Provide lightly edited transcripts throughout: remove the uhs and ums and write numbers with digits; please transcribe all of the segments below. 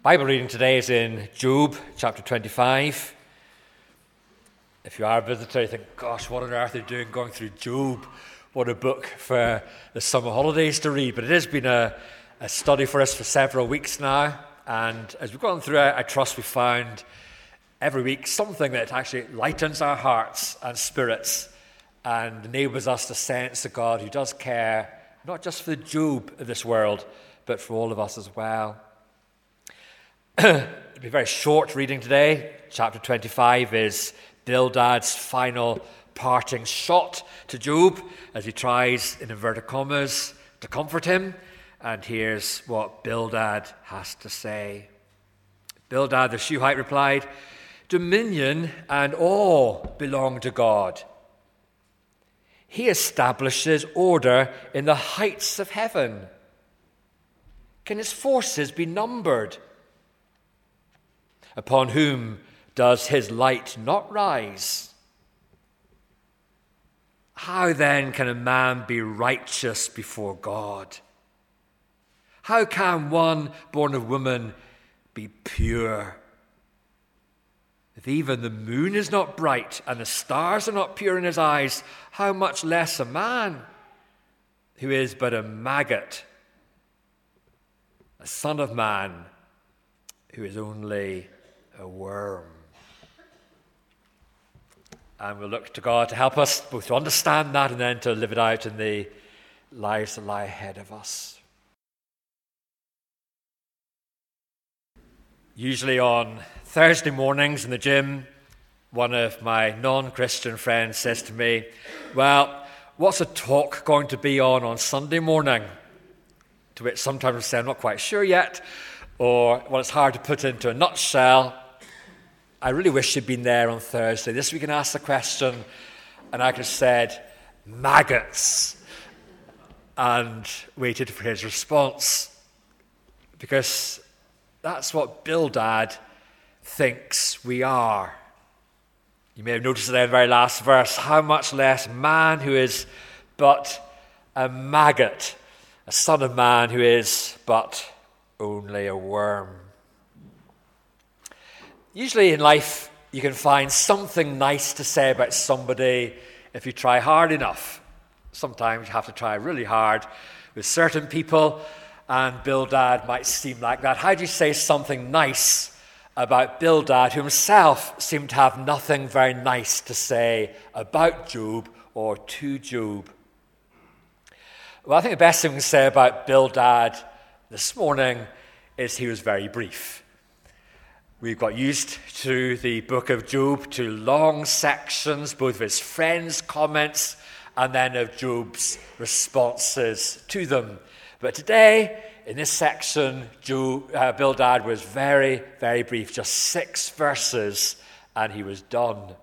Bible reading today is in Job chapter 25. If you are a visitor, you think, gosh, what on earth are you doing going through Job? What a book for the summer holidays to read. But it has been a study for us for several weeks now. And as we've gone through it, I trust we found every week something that actually lightens our hearts and spirits and enables us to sense a God who does care, not just for the Job of this world, but for all of us as well. It'll be a very short reading today. Chapter 25 is Bildad's final parting shot to Job as he tries, in inverted commas, to comfort him. And here's what Bildad has to say. Bildad the Shuhite replied, "Dominion and awe belong to God. He establishes order in the heights of heaven. Can his forces be numbered? Upon whom does his light not rise? How then can a man be righteous before God? How can one born of woman be pure? If even the moon is not bright and the stars are not pure in his eyes, how much less a man who is but a maggot, a son of man who is only a worm." And we'll look to God to help us both to understand that and then to live it out in the lives that lie ahead of us. Usually on Thursday mornings in the gym, one of my non-Christian friends says to me, "Well, what's a talk going to be on Sunday morning?" To which sometimes I say, "I'm not quite sure yet," or, "Well, it's hard to put into a nutshell. I really wish you'd been there on Thursday. This week we can ask the question," and I could have said, "maggots," and waited for his response. Because that's what Bildad thinks we are. You may have noticed there in the very last verse, how much less man who is but a maggot, a son of man who is but only a worm. Usually in life, you can find something nice to say about somebody if you try hard enough. Sometimes you have to try really hard with certain people, and Bildad might seem like that. How do you say something nice about Bildad, who himself seemed to have nothing very nice to say about Job or to Job? Well, I think the best thing we can say about Bildad this morning is he was very brief. We've got used to the book of Job, to long sections, both of his friends' comments and then of Job's responses to them. But today, in this section, Bildad was very, very brief, just 6 verses, and he was done.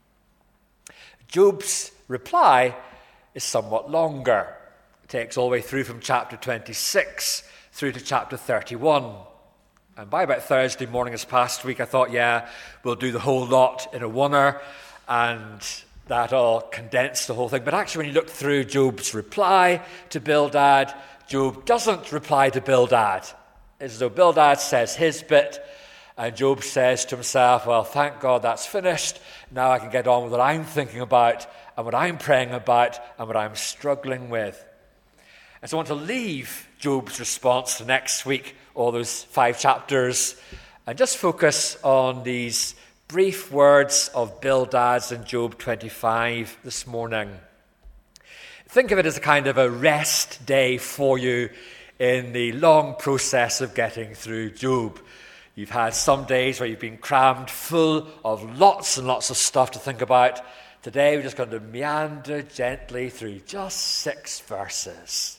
Job's reply is somewhat longer. It takes all the way through from chapter 26 through to chapter 31. And by about Thursday morning this past week, I thought, we'll do the whole lot in a oneer, and that'll condense the whole thing. But actually, when you look through Job's reply to Bildad, Job doesn't reply to Bildad. It's as though Bildad says his bit, and Job says to himself, well, thank God that's finished. Now I can get on with what I'm thinking about, and what I'm praying about, and what I'm struggling with. And so I want to leave Job's response to next week, all those 5 chapters, and just focus on these brief words of Bildad's in Job 25 this morning. Think of it as a kind of a rest day for you in the long process of getting through Job. You've had some days where you've been crammed full of lots and lots of stuff to think about. Today we're just going to meander gently through just 6 verses.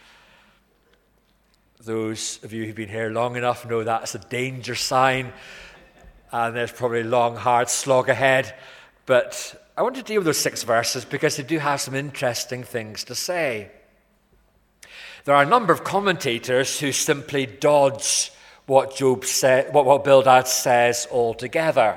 Those of you who've been here long enough know that's a danger sign, and there's probably a long, hard slog ahead. But I want to deal with those 6 verses because they do have some interesting things to say. There are a number of commentators who simply dodge what what Bildad says altogether.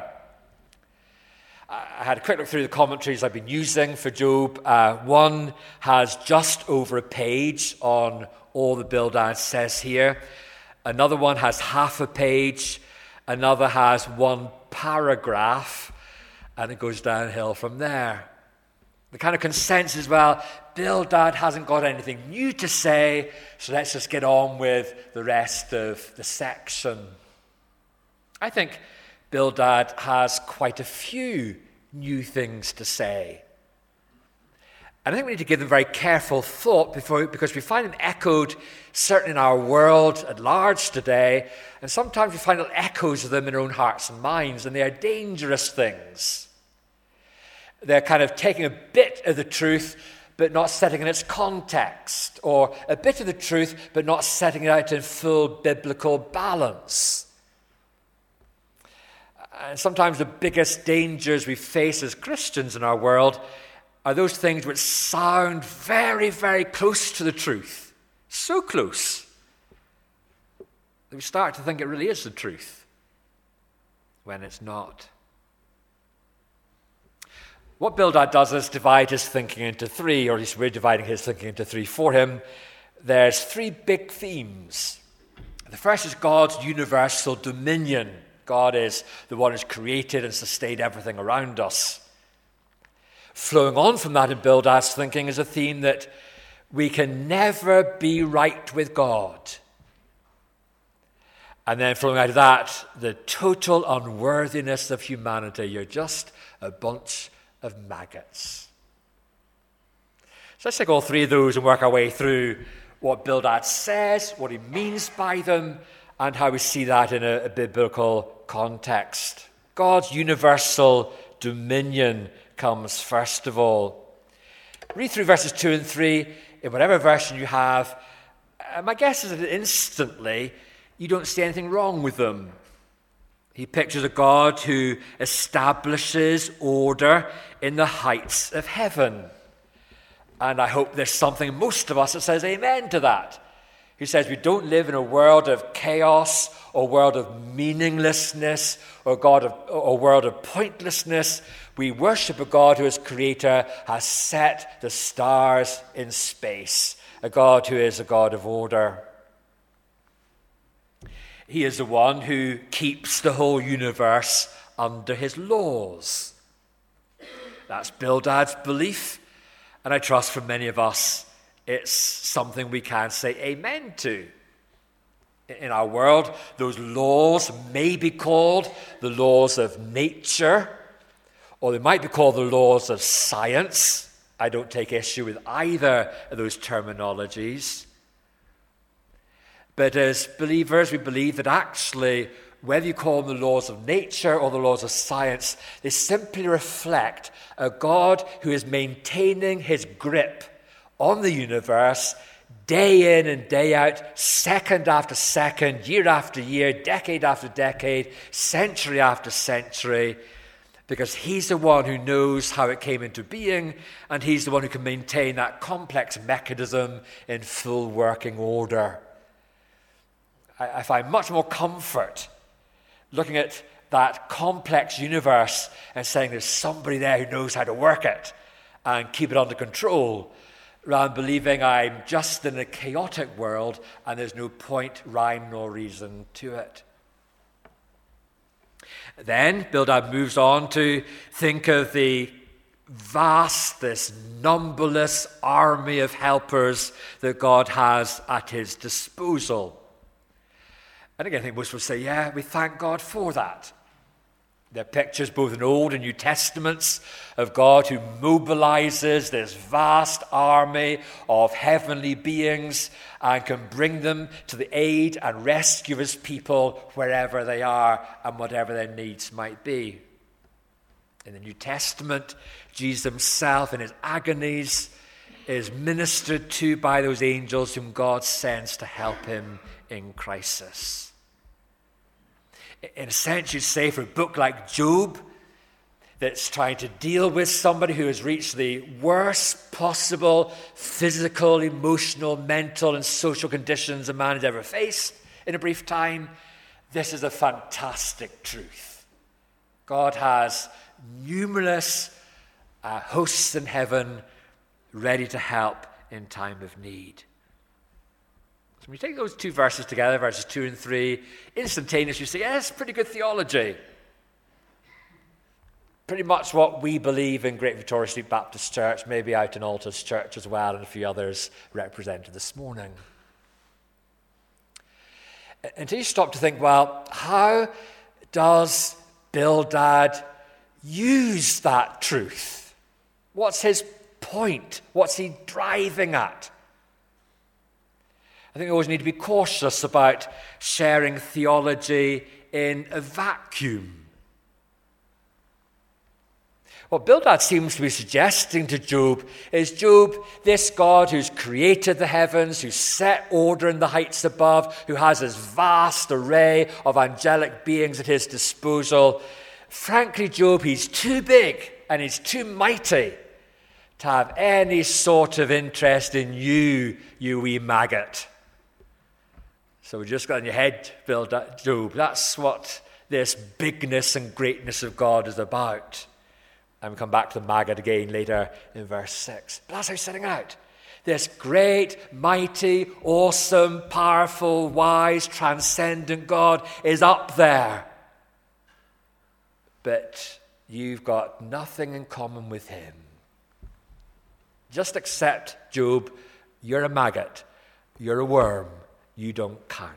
I had a quick look through the commentaries I've been using for Job. One has just over a page on all that Bildad says here. Another one has half a page. Another has one paragraph. And it goes downhill from there. The kind of consensus, well, Bildad hasn't got anything new to say, so let's just get on with the rest of the section. I think Bildad has quite a few new things to say. And I think we need to give them very careful thought because we find them echoed certainly in our world at large today, and sometimes we find little echoes of them in our own hearts and minds, and they are dangerous things. They're kind of taking a bit of the truth but not setting it in its context, or a bit of the truth but not setting it out in full biblical balance. And sometimes the biggest dangers we face as Christians in our world are those things which sound very, very close to the truth. So close that we start to think it really is the truth when it's not. What Bildad does is divide his thinking into three, or at least we're dividing his thinking into three for him. There's three big themes. The first is God's universal dominion. God is the one who's created and sustained everything around us. Flowing on from that in Bildad's thinking is a theme that we can never be right with God. And then flowing out of that, the total unworthiness of humanity. You're just a bunch of maggots. So let's take all three of those and work our way through what Bildad says, what he means by them, and how we see that in a biblical context. God's universal dominion comes first of all. Read through verses 2 and 3 in whatever version you have. My guess is that instantly you don't see anything wrong with them. He pictures a God who establishes order in the heights of heaven. And I hope there's something in most of us that says amen to that. He says we don't live in a world of chaos or world of meaninglessness or world of pointlessness. We worship a God who as creator has set the stars in space, a God who is a God of order. He is the one who keeps the whole universe under his laws. That's Bildad's belief, and I trust for many of us it's something we can say amen to. In our world, those laws may be called the laws of nature, or they might be called the laws of science. I don't take issue with either of those terminologies. But as believers, we believe that actually, whether you call them the laws of nature or the laws of science, they simply reflect a God who is maintaining his grip on the universe day in and day out, second after second, year after year, decade after decade, century after century, because he's the one who knows how it came into being, and he's the one who can maintain that complex mechanism in full working order. I find much more comfort looking at that complex universe and saying there's somebody there who knows how to work it and keep it under control, rather than believing I'm just in a chaotic world and there's no point, rhyme, nor reason to it. Then Bildad moves on to think of the vast, this numberless army of helpers that God has at his disposal. And again, I think most will say, yeah, we thank God for that. There are pictures both in Old and New Testaments of God who mobilizes this vast army of heavenly beings and can bring them to the aid and rescue his people wherever they are and whatever their needs might be. In the New Testament, Jesus himself in his agonies is ministered to by those angels whom God sends to help him in crisis. In a sense, you'd say for a book like Job, that's trying to deal with somebody who has reached the worst possible physical, emotional, mental, and social conditions a man has ever faced in a brief time, this is a fantastic truth. God has numerous hosts in heaven ready to help in time of need. When you take those two verses together, verses 2 and 3, instantaneously you say, yes, pretty good theology. Pretty much what we believe in Great Victoria Street Baptist Church, maybe out in Altus Church as well, and a few others represented this morning. Until you stop to think, well, how does Bildad use that truth? What's his point? What's he driving at? I think we always need to be cautious about sharing theology in a vacuum. What Bildad seems to be suggesting to Job is, Job, this God who's created the heavens, who's set order in the heights above, who has this vast array of angelic beings at his disposal, frankly, Job, he's too big and he's too mighty to have any sort of interest in you, you wee maggot. So we just got in your head, Bildad, Job. That's what this bigness and greatness of God is about. And we come back to the maggot again later in verse 6. But that's how he's setting out. This great, mighty, awesome, powerful, wise, transcendent God is up there. But you've got nothing in common with him. Just accept, Job, you're a maggot. You're a worm. You don't count.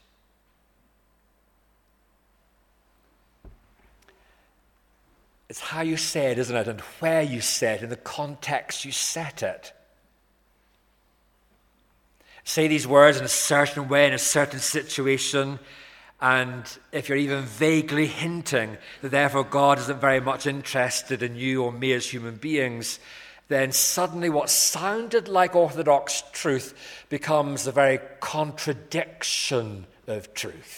It's how you say it, isn't it? And where you say it, in the context you set it. Say these words in a certain way, in a certain situation, and if you're even vaguely hinting that therefore God isn't very much interested in you or me as human beings, then suddenly what sounded like orthodox truth becomes the very contradiction of truth.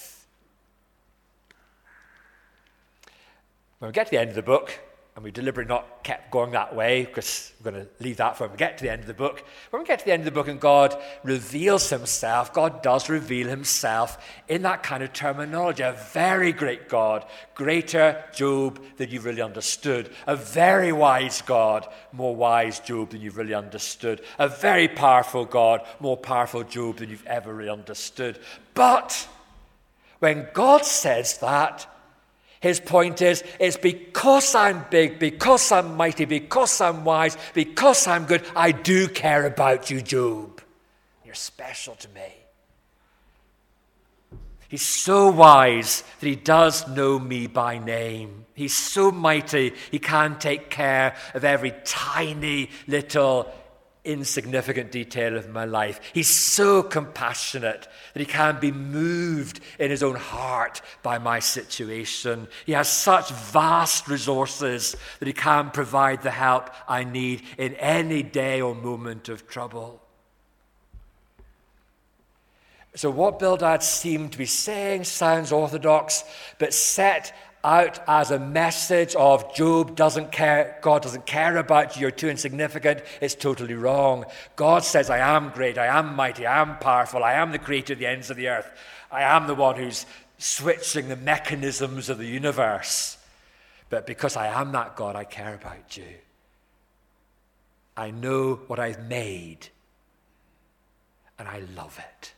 When we get to the end of the book, and we deliberately not kept going that way because we're going to leave that for when we get to the end of the book. When we get to the end of the book and God reveals himself, God does reveal himself in that kind of terminology. A very great God, greater Job than you've really understood. A very wise God, more wise Job than you've really understood. A very powerful God, more powerful Job than you've ever really understood. But when God says that, his point is, it's because I'm big, because I'm mighty, because I'm wise, because I'm good, I do care about you, Job. You're special to me. He's so wise that he does know me by name. He's so mighty, he can take care of every tiny little insignificant detail of my life. He's so compassionate that he can be moved in his own heart by my situation. He has such vast resources that he can provide the help I need in any day or moment of trouble. So what Bildad seemed to be saying sounds orthodox, but set out as a message of Job doesn't care, God doesn't care about you, you're too insignificant, it's totally wrong. God says, I am great, I am mighty, I am powerful, I am the creator of the ends of the earth. I am the one who's switching the mechanisms of the universe. But because I am that God, I care about you. I know what I've made, and I love it.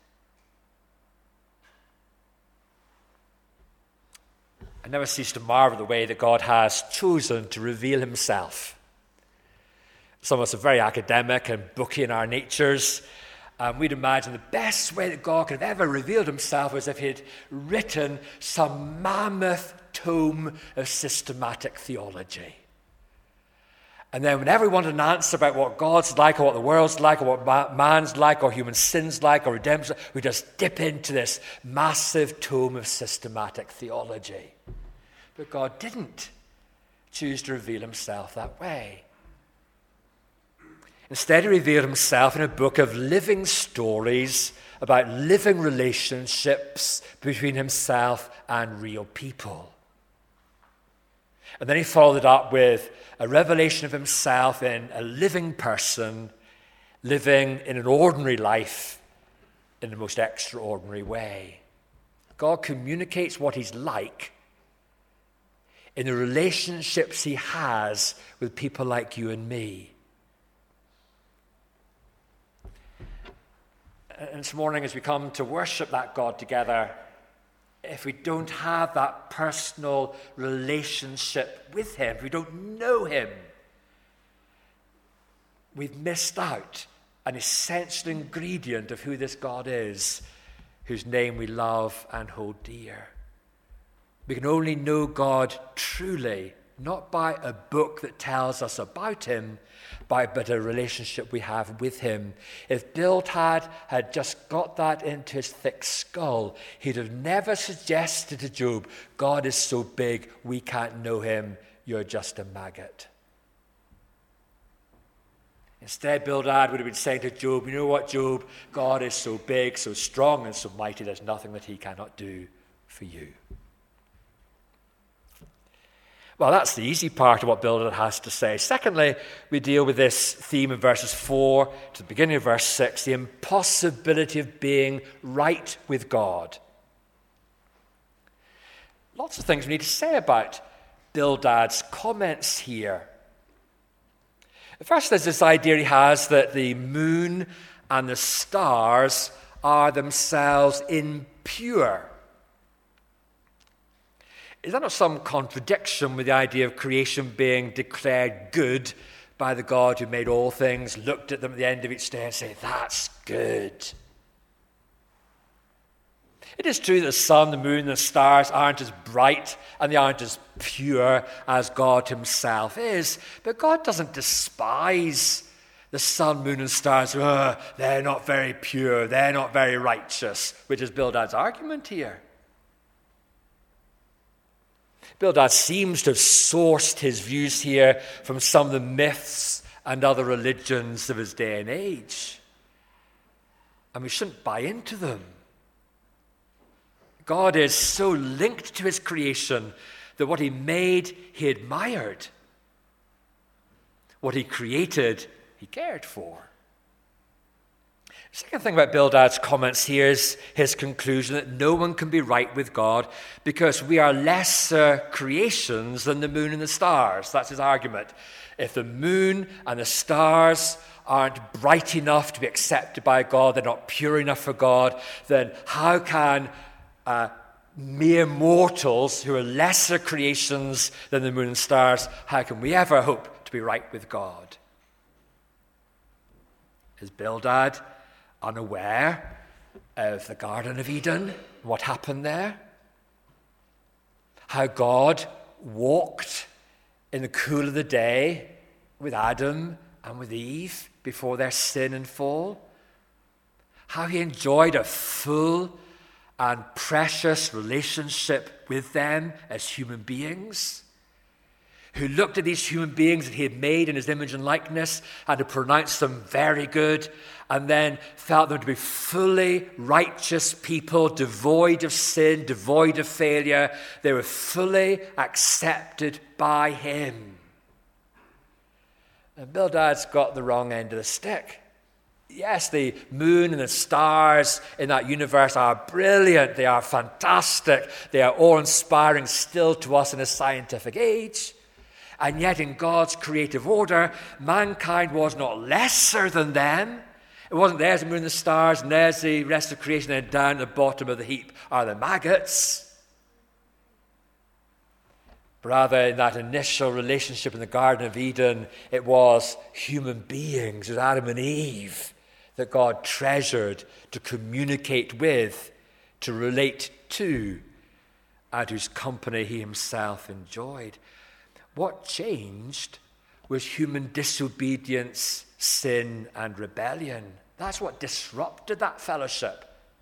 I never cease to marvel at the way that God has chosen to reveal himself. Some of us are very academic and booky in our natures. We'd imagine the best way that God could have ever revealed himself was if he had written some mammoth tome of systematic theology. And then whenever we wanted an answer about what God's like or what the world's like or what man's like or human sin's like or redemption, we just dip into this massive tome of systematic theology. But God didn't choose to reveal himself that way. Instead, he revealed himself in a book of living stories about living relationships between himself and real people. And then he followed it up with a revelation of himself in a living person living in an ordinary life in the most extraordinary way. God communicates what he's like in the relationships he has with people like you and me. And this morning, as we come to worship that God together, if we don't have that personal relationship with him, if we don't know him, we've missed out an essential ingredient of who this God is, whose name we love and hold dear. We can only know God truly, not by a book that tells us about him, but a relationship we have with him. If Bildad had just got that into his thick skull, he'd have never suggested to Job, God is so big, we can't know him, you're just a maggot. Instead, Bildad would have been saying to Job, you know what, Job, God is so big, so strong, and so mighty, there's nothing that he cannot do for you. Well, that's the easy part of what Bildad has to say. Secondly, we deal with this theme in verses 4 to the beginning of verse 6, the impossibility of being right with God. Lots of things we need to say about Bildad's comments here. First, there's this idea he has that the moon and the stars are themselves impure. Is that not some contradiction with the idea of creation being declared good by the God who made all things, looked at them at the end of each day and said, that's good? It is true that the sun, the moon, and the stars aren't as bright and they aren't as pure as God himself is. But God doesn't despise the sun, moon, and stars. They're not very pure, they're not very righteous, which is Bildad's argument here. Bildad seems to have sourced his views here from some of the myths and other religions of his day and age. And we shouldn't buy into them. God is so linked to his creation that what he made, he admired. What he created, he cared for. The second thing about Bildad's comments here is his conclusion that no one can be right with God because we are lesser creations than the moon and the stars. That's his argument. If the moon and the stars aren't bright enough to be accepted by God, they're not pure enough for God, then how can mere mortals who are lesser creations than the moon and stars, how can we ever hope to be right with God? Is Bildad unaware of the Garden of Eden, what happened there? How God walked in the cool of the day with Adam and with Eve before their sin and fall? How he enjoyed a full and precious relationship with them as human beings, who looked at these human beings that he had made in his image and likeness and had pronounced them very good, and then felt them to be fully righteous people, devoid of sin, devoid of failure. They were fully accepted by him. And Bildad's got the wrong end of the stick. Yes, the moon and the stars in that universe are brilliant. They are fantastic. They are awe-inspiring still to us in a scientific age. And yet in God's creative order, mankind was not lesser than them. It wasn't there's the moon and the stars, and there's the rest of creation, and down at the bottom of the heap are the maggots. Rather, in that initial relationship in the Garden of Eden, it was human beings, it was Adam and Eve, that God treasured to communicate with, to relate to, and whose company he himself enjoyed. What changed was human disobedience, sin, and rebellion. That's what disrupted that fellowship.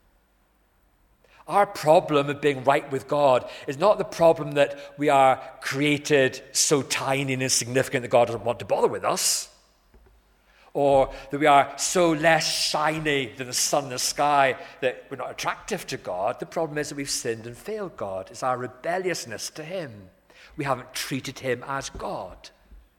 Our problem of being right with God is not the problem that we are created so tiny and insignificant that God doesn't want to bother with us, or that we are so less shiny than the sun in the sky that we're not attractive to God. The problem is that we've sinned and failed God. It's our rebelliousness to him. We haven't treated him as God.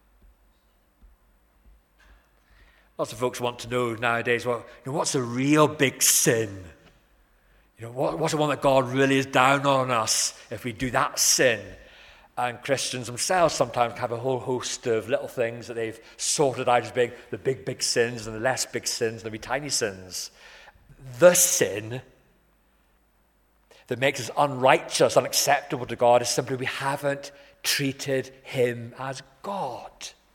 Lots of folks want to know nowadays, well, what's a real big sin? What's the one that God really is down on us if we do that sin? And Christians themselves sometimes have a whole host of little things that they've sorted out as being the big, big sins and the less big sins and the wee tiny sins. the sin that makes us unrighteous, unacceptable to God, is simply we haven't treated him as God.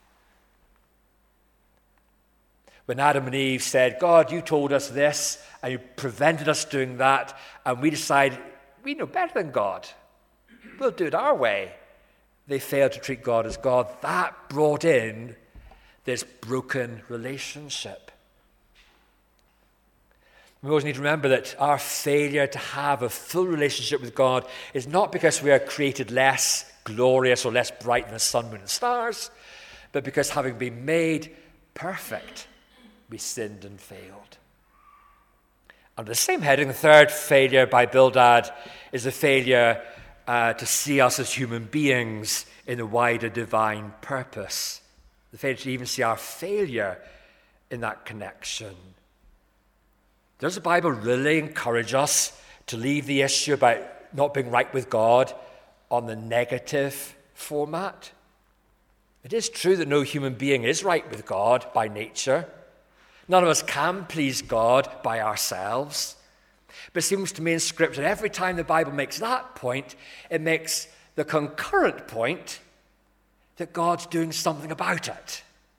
When Adam and Eve said, God, you told us this, and you prevented us doing that, and we decide we know better than God. We'll do it our way. They failed to treat God as God. That brought in this broken relationship. We always need to remember that our failure to have a full relationship with God is not because we are created less glorious or less bright than the sun, moon, and stars, but because having been made perfect, we sinned and failed. Under the same heading, the third failure by Bildad is the failure to see us as human beings in the wider divine purpose. The failure to even see our failure in that connection. Does the Bible really encourage us to leave the issue about not being right with God on the negative format? It is true that no human being is right with God by nature. None of us can please God by ourselves. But it seems to me in Scripture, every time the Bible makes that point, it makes the concurrent point that God's doing something about it.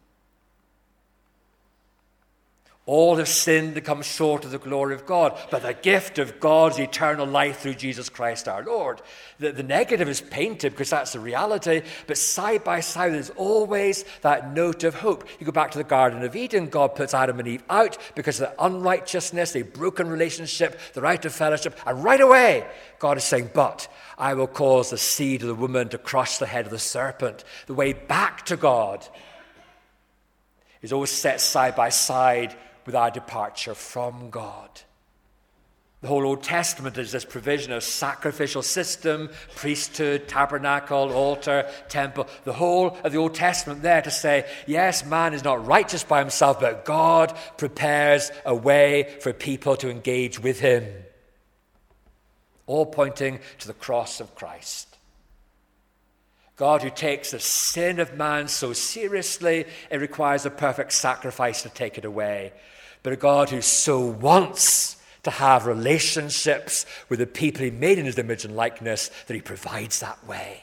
All have sinned and come short of the glory of God, but the gift of God's eternal life through Jesus Christ our Lord. The negative is painted because that's the reality, but side by side there's always that note of hope. You go back to the Garden of Eden, God puts Adam and Eve out because of the unrighteousness, a broken relationship, they're out of fellowship, and right away God is saying, but I will cause the seed of the woman to crush the head of the serpent. The way back to God is always set side by side with our departure from God. The whole Old Testament is this provision of sacrificial system, priesthood, tabernacle, altar, temple. The whole of the Old Testament there to say, yes, man is not righteous by himself, but God prepares a way for people to engage with him. All pointing to the cross of Christ. God who takes the sin of man so seriously, it requires a perfect sacrifice to take it away. But a God who so wants to have relationships with the people he made in his image and likeness that he provides that way.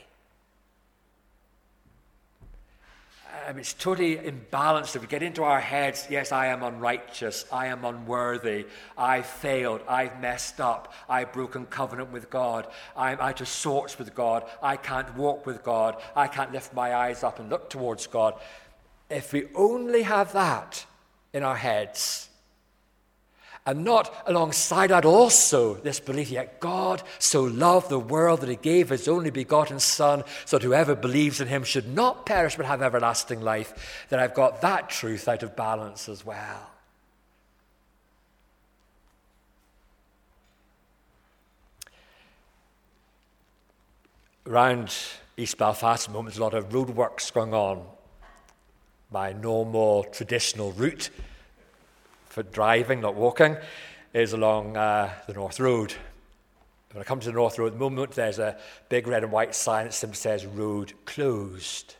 It's totally imbalanced if we get into our heads, yes, I am unrighteous, I am unworthy, I failed, I've messed up, I've broken covenant with God, I'm out of sorts with God, I can't walk with God, I can't lift my eyes up and look towards God. If we only have that in our heads, and not alongside that also this belief, yet God so loved the world that he gave his only begotten Son, so that whoever believes in him should not perish but have everlasting life, then I've got that truth out of balance as well. Around East Belfast at the moment, there's a lot of roadworks going on. My normal, traditional route for driving, not walking, is along the North Road. When I come to the North Road at the moment, there's a big red and white sign that simply says, road closed.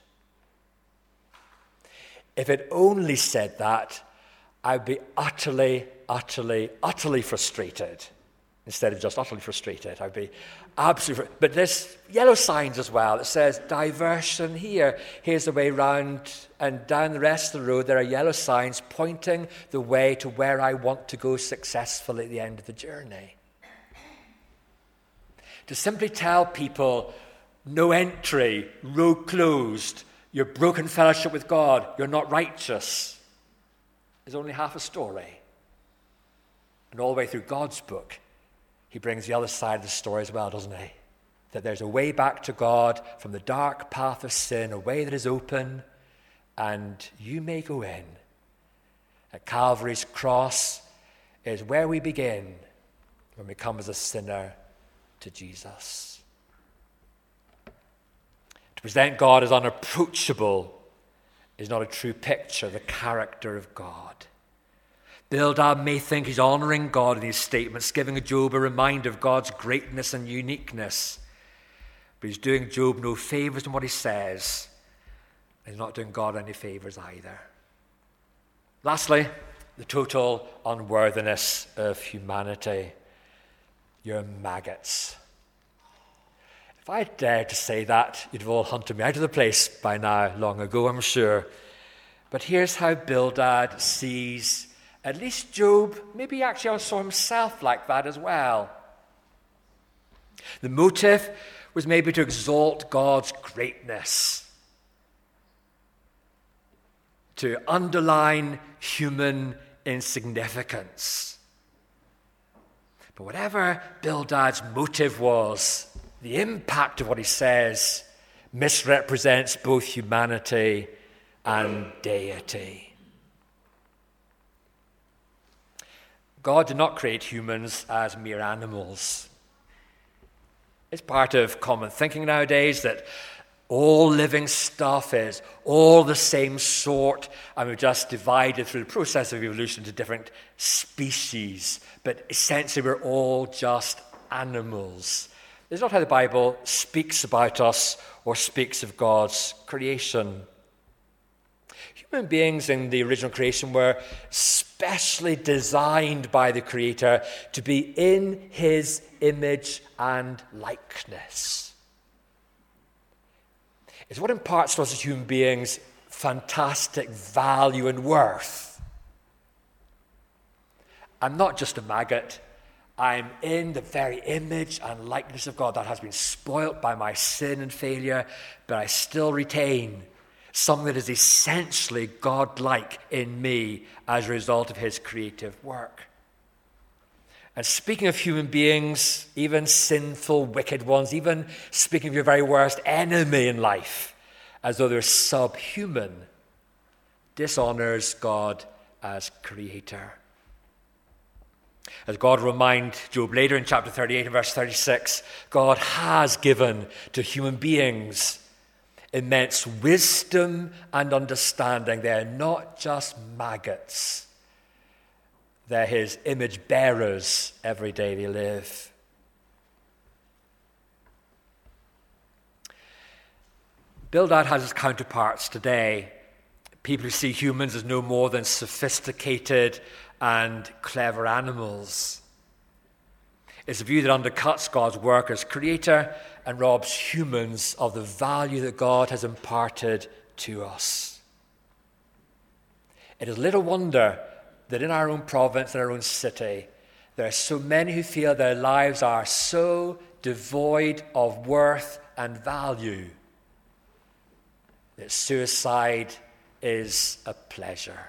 If it only said that, I'd be utterly, utterly, utterly frustrated. Instead of just utterly frustrated, I'd be absolutely... But there's yellow signs as well. It says, diversion here. Here's the way round, and down the rest of the road, there are yellow signs pointing the way to where I want to go successfully at the end of the journey. To simply tell people, no entry, road closed, you're broken fellowship with God, you're not righteous, is only half a story. And all the way through God's book, he brings the other side of the story as well, doesn't he? That there's a way back to God from the dark path of sin, a way that is open, and you may go in. At Calvary's cross is where we begin when we come as a sinner to Jesus. To present God as unapproachable is not a true picture of the character of God. Bildad may think he's honoring God in his statements, giving Job a reminder of God's greatness and uniqueness. But he's doing Job no favors in what he says. And he's not doing God any favors either. Lastly, the total unworthiness of humanity. You're maggots. If I dared to say that, you'd have all hunted me out of the place by now, long ago, I'm sure. But here's how Bildad sees at least Job. Maybe he actually saw himself like that as well. The motive was maybe to exalt God's greatness, to underline human insignificance. But whatever Bildad's motive was, the impact of what he says misrepresents both humanity and deity. God did not create humans as mere animals. It's part of common thinking nowadays that all living stuff is all the same sort, and we're just divided through the process of evolution into different species. But essentially, we're all just animals. It's not how the Bible speaks about us or speaks of God's creation. Human beings in the original creation were specially designed by the Creator to be in his image and likeness. It's what imparts to us as human beings fantastic value and worth. I'm not just a maggot. I'm in the very image and likeness of God that has been spoilt by my sin and failure, but I still retain something that is essentially God-like in me as a result of his creative work. And speaking of human beings, even sinful, wicked ones, even speaking of your very worst enemy in life, as though they're subhuman, dishonors God as creator. As God reminds Job later in chapter 38 and verse 36, God has given to human beings immense wisdom and understanding. They're not just maggots. They're his image bearers every day they live. Bildad has his counterparts today. People who see humans as no more than sophisticated and clever animals. It's a view that undercuts God's work as creator and robs humans of the value that God has imparted to us. It is little wonder that in our own province, in our own city, there are so many who feel their lives are so devoid of worth and value that suicide is a pleasure.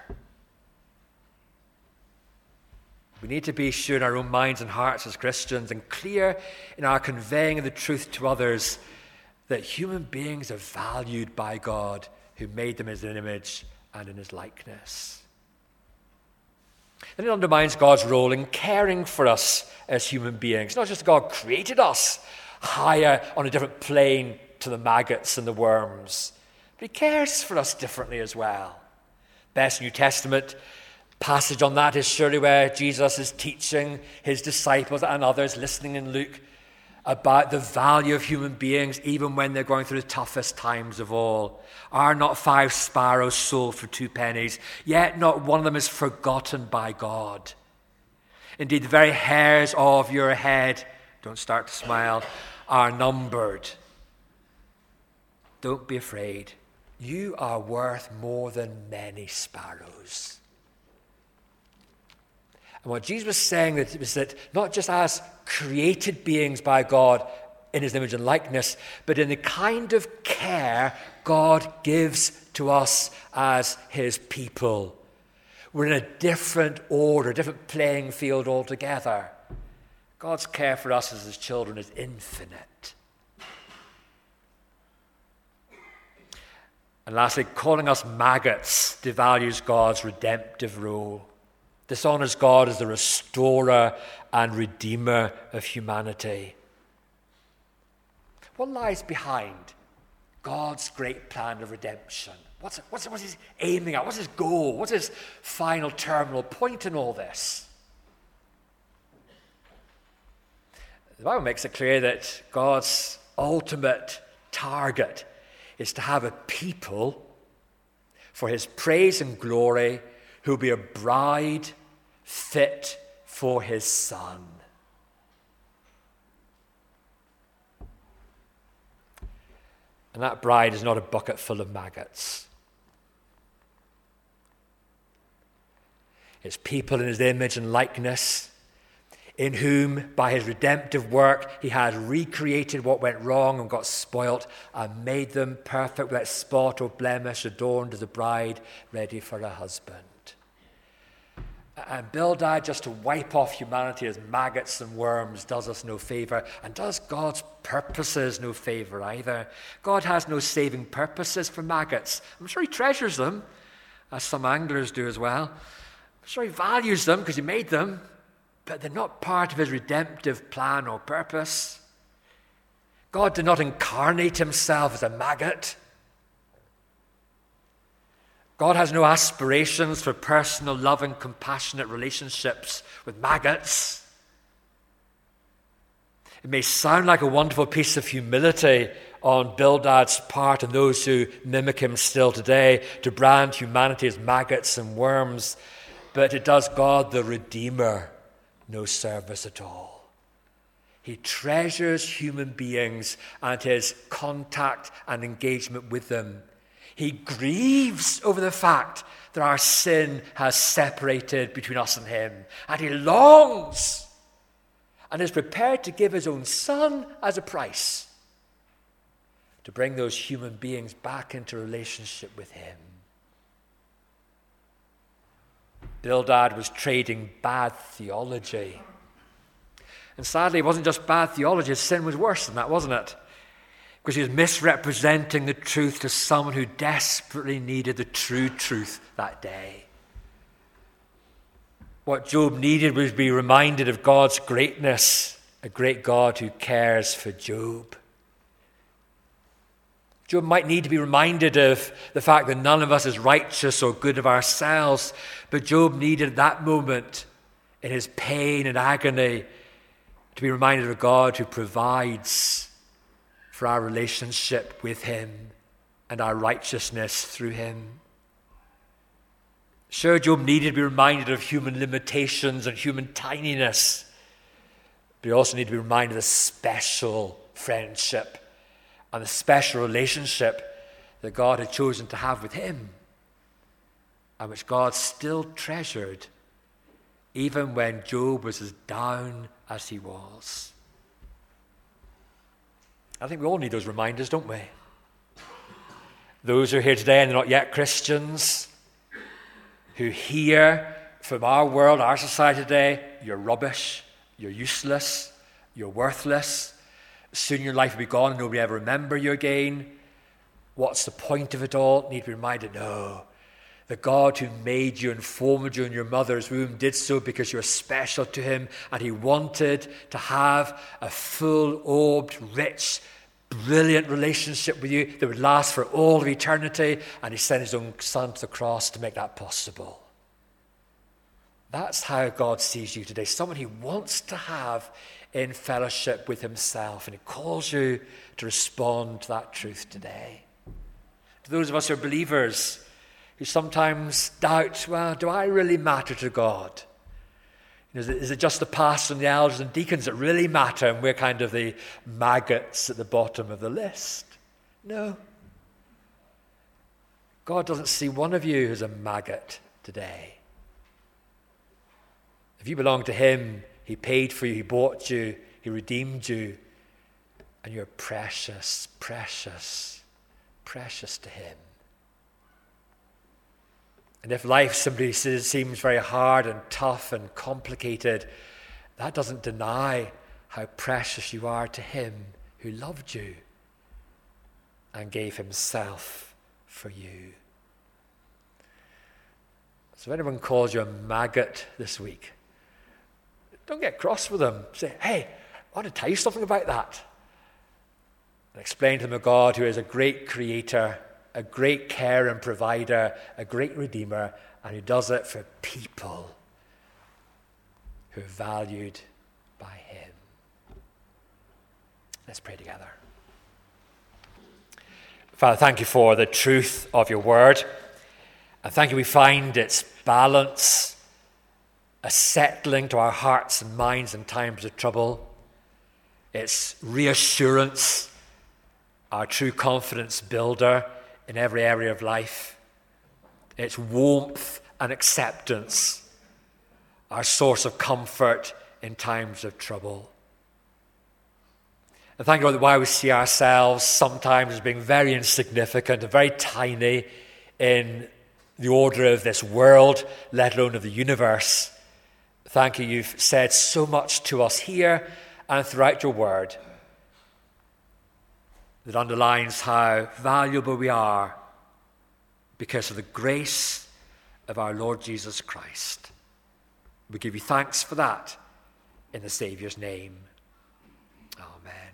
We need to be sure in our own minds and hearts as Christians and clear in our conveying of the truth to others that human beings are valued by God who made them in his image and in his likeness. And it undermines God's role in caring for us as human beings. Not just God created us higher on a different plane to the maggots and the worms, but he cares for us differently as well. Best New Testament passage on that is surely where Jesus is teaching his disciples and others listening in Luke about the value of human beings even when they're going through the toughest times of all. Are not 5 sparrows sold for 2 pennies? Yet not one of them is forgotten by God. Indeed, the very hairs of your head, don't start to smile, are numbered. Don't be afraid. You are worth more than many sparrows. And what Jesus was saying was that not just as created beings by God in his image and likeness, but in the kind of care God gives to us as his people. We're in a different order, different playing field altogether. God's care for us as his children is infinite. And lastly, calling us maggots devalues God's redemptive role. Dishonors God as the restorer and redeemer of humanity. What lies behind God's great plan of redemption? What's he aiming at? What's his goal? What's his final terminal point in all this? The Bible makes it clear that God's ultimate target is to have a people for his praise and glory who will be a bride fit for his Son. And that bride is not a bucket full of maggots. It's people in his image and likeness, in whom, by his redemptive work, he has recreated what went wrong and got spoilt and made them perfect without spot or blemish, adorned as a bride ready for a husband. And Bildad, just to wipe off humanity as maggots and worms, does us no favor, and does God's purposes no favor either. God has no saving purposes for maggots. I'm sure he treasures them, as some anglers do as well. I'm sure he values them because he made them, but they're not part of his redemptive plan or purpose. God did not incarnate himself as a maggot. God has no aspirations for personal, loving, compassionate relationships with maggots. It may sound like a wonderful piece of humility on Bildad's part and those who mimic him still today to brand humanity as maggots and worms, but it does God the Redeemer no service at all. He treasures human beings and his contact and engagement with them. He grieves over the fact that our sin has separated between us and him. And he longs and is prepared to give his own Son as a price to bring those human beings back into relationship with him. Bildad was trading bad theology. And sadly, it wasn't just bad theology. His sin was worse than that, wasn't it? Because he was misrepresenting the truth to someone who desperately needed the true truth that day. What Job needed was to be reminded of God's greatness, a great God who cares for Job. Job might need to be reminded of the fact that none of us is righteous or good of ourselves, but Job needed that moment in his pain and agony to be reminded of a God who provides for our relationship with him and our righteousness through him. Sure, Job needed to be reminded of human limitations and human tininess, but he also needed to be reminded of the special friendship and the special relationship that God had chosen to have with him, and which God still treasured even when Job was as down as he was. I think we all need those reminders, don't we? Those who are here today and they're not yet Christians, who hear from our world, our society today, you're rubbish, you're useless, you're worthless, soon your life will be gone and nobody will ever remember you again. What's the point of it all? Need to be reminded, no. The God who made you and formed you in your mother's womb did so because you were special to him, and he wanted to have a full-orbed, rich, brilliant relationship with you that would last for all of eternity, and he sent his own Son to the cross to make that possible. That's how God sees you today, someone he wants to have in fellowship with himself, and he calls you to respond to that truth today. To those of us who are believers, who sometimes doubt, well, do I really matter to God? Is it just the pastor and the elders and deacons that really matter, and we're kind of the maggots at the bottom of the list? No. God doesn't see one of you as a maggot today. If you belong to him, he paid for you, he bought you, he redeemed you, and you're precious, precious, precious to him. And if life simply seems very hard and tough and complicated, that doesn't deny how precious you are to him who loved you and gave himself for you. So if anyone calls you a maggot this week, don't get cross with them. Say, hey, I want to tell you something about that. And explain to them a God who is a great creator, a great carer and provider, a great redeemer, and who does it for people who are valued by him. Let's pray together. Father, thank you for the truth of your word. And thank you, we find its balance, a settling to our hearts and minds in times of trouble. It's reassurance, our true confidence builder in every area of life. It's warmth and acceptance, our source of comfort in times of trouble. And thank God why we see ourselves sometimes as being very insignificant and very tiny in the order of this world, let alone of the universe. Thank you, you've said so much to us here and throughout your word that underlines how valuable we are because of the grace of our Lord Jesus Christ. We give you thanks for that in the Saviour's name. Amen.